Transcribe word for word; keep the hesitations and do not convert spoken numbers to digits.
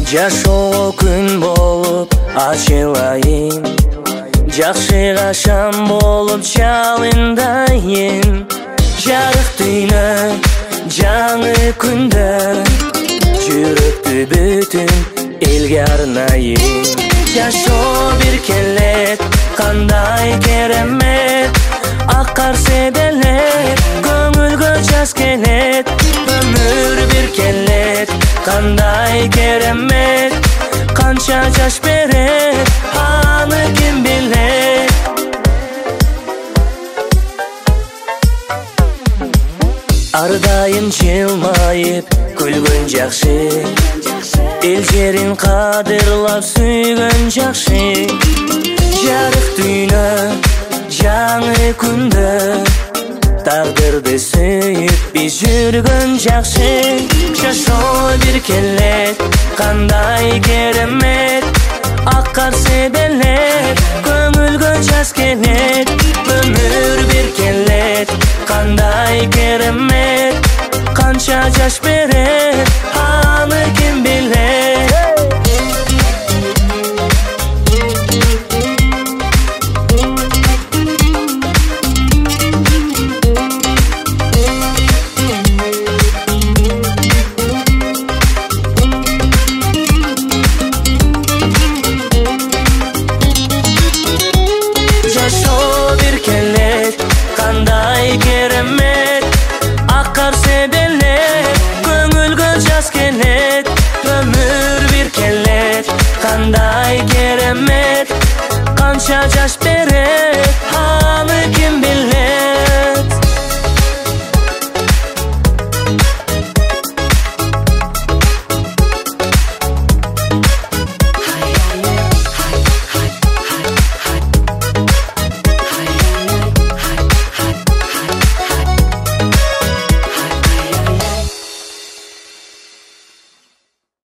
Жашоо күн болуп ачылайын, жакшыга шам болуп жалындайын. Жарык дүйнө жаңы күндө, жүрөктү бүтүн элге арнайын. Жашоо бир келет, кандай керемет, акар себелет, көңүлгө жаз келет. Өмүр бир келет, кандай керемет, канча жаш берет, аны ким билет. Ар дайым жылмайып күлгөн жакшы, эл жерин кадырлап сүйгөн жакшы. Жарык дүйнө жаңы күндө, тагдырды сүйүп биз жүргөн жакшы. Жашоо бир келет, кандай керемет, акар себелет, көңүлгө жаз келет. Өмүр бир келет, кандай керемет, канча жаш берет, аны ким билет. Жашоо бир келет, кандай керемет, акар себелет, көңүлгө жаз келет. Өмүр бир келет, кандай керемет, канча жаш берет.